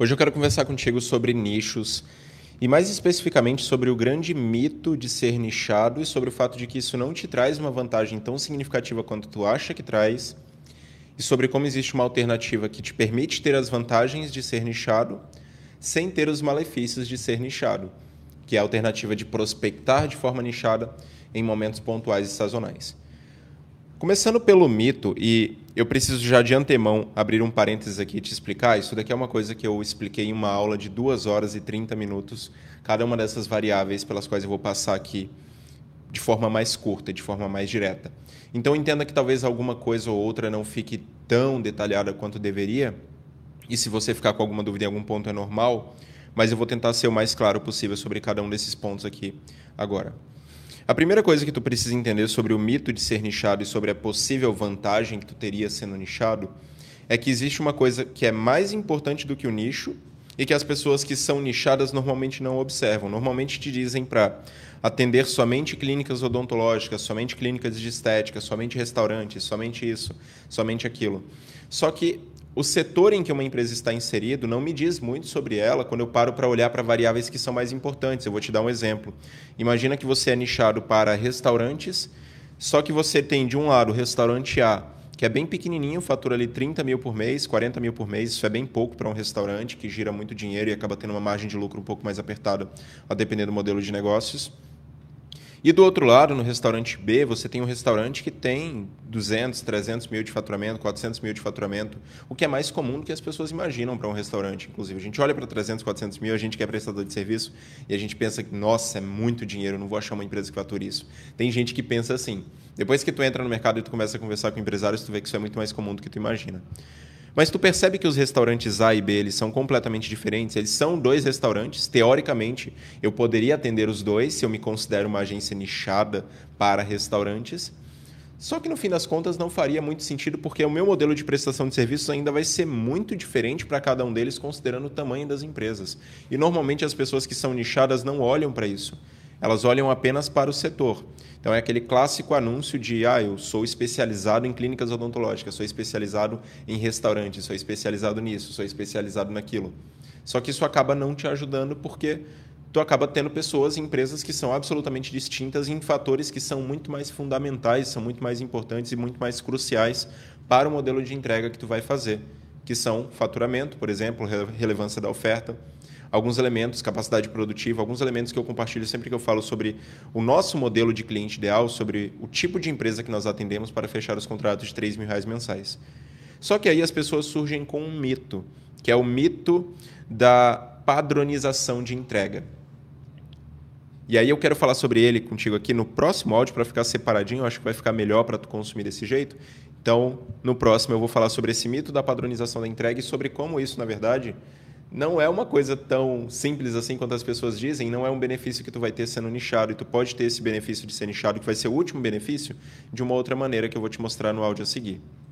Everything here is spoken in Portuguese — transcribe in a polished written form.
Hoje eu quero conversar contigo sobre nichos e mais especificamente sobre o grande mito de ser nichado e sobre o fato de que isso não te traz uma vantagem tão significativa quanto tu acha que traz e sobre como existe uma alternativa que te permite ter as vantagens de ser nichado sem ter os malefícios de ser nichado, que é a alternativa de prospectar de forma nichada em momentos pontuais e sazonais. Começando pelo mito, e eu preciso já de antemão abrir um parênteses aqui e te explicar, isso daqui é uma coisa que eu expliquei em uma aula de 2 horas e 30 minutos, cada uma dessas variáveis pelas quais eu vou passar aqui de forma mais curta, de forma mais direta. Então entenda que talvez alguma coisa ou outra não fique tão detalhada quanto deveria, e se você ficar com alguma dúvida em algum ponto é normal, mas eu vou tentar ser o mais claro possível sobre cada um desses pontos aqui agora. A primeira coisa que tu precisa entender sobre o mito de ser nichado e sobre a possível vantagem que tu teria sendo nichado é que existe uma coisa que é mais importante do que o nicho e que as pessoas que são nichadas normalmente não observam. Normalmente te dizem para atender somente clínicas odontológicas, somente clínicas de estética, somente restaurantes, somente isso, somente aquilo. Só que o setor em que uma empresa está inserido não me diz muito sobre ela quando eu paro para olhar para variáveis que são mais importantes. Eu vou te dar um exemplo. Imagina que você é nichado para restaurantes, só que você tem de um lado o restaurante A, que é bem pequenininho, fatura ali 30 mil por mês, 40 mil por mês, isso é bem pouco para um restaurante que gira muito dinheiro e acaba tendo uma margem de lucro um pouco mais apertada, a depender do modelo de negócios. E do outro lado, no restaurante B, você tem um restaurante que tem 200, 300 mil de faturamento, 400 mil de faturamento, o que é mais comum do que as pessoas imaginam para um restaurante. Inclusive, a gente olha para 300, 400 mil, a gente que é prestador de serviço, e a gente pensa que, nossa, é muito dinheiro, não vou achar uma empresa que fature isso. Tem gente que pensa assim. Depois que tu entra no mercado e tu começa a conversar com empresários, tu vê que isso é muito mais comum do que tu imagina. Mas tu percebe que os restaurantes A e B eles são completamente diferentes? Eles são dois restaurantes. Teoricamente, eu poderia atender os dois se eu me considero uma agência nichada para restaurantes. Só que no fim das contas não faria muito sentido porque o meu modelo de prestação de serviços ainda vai ser muito diferente para cada um deles, considerando o tamanho das empresas. E normalmente as pessoas que são nichadas não olham para isso. Elas olham apenas para o setor. Então é aquele clássico anúncio de eu sou especializado em clínicas odontológicas, sou especializado em restaurantes, sou especializado nisso, sou especializado naquilo. Só que isso acaba não te ajudando porque tu acaba tendo pessoas e empresas que são absolutamente distintas em fatores que são muito mais fundamentais, são muito mais importantes e muito mais cruciais para o modelo de entrega que tu vai fazer, que são faturamento, por exemplo, relevância da oferta, alguns elementos, capacidade produtiva, alguns elementos que eu compartilho sempre que eu falo sobre o nosso modelo de cliente ideal, sobre o tipo de empresa que nós atendemos para fechar os contratos de R$ 3.000 mensais. Só que aí as pessoas surgem com um mito, que é o mito da padronização de entrega. E aí eu quero falar sobre ele contigo aqui no próximo áudio para ficar separadinho, eu acho que vai ficar melhor para tu consumir desse jeito. Então, no próximo eu vou falar sobre esse mito da padronização da entrega e sobre como isso, na verdade, não é uma coisa tão simples assim quanto as pessoas dizem, não é um benefício que tu vai ter sendo nichado e tu pode ter esse benefício de ser nichado, que vai ser o último benefício, de uma outra maneira que eu vou te mostrar no áudio a seguir.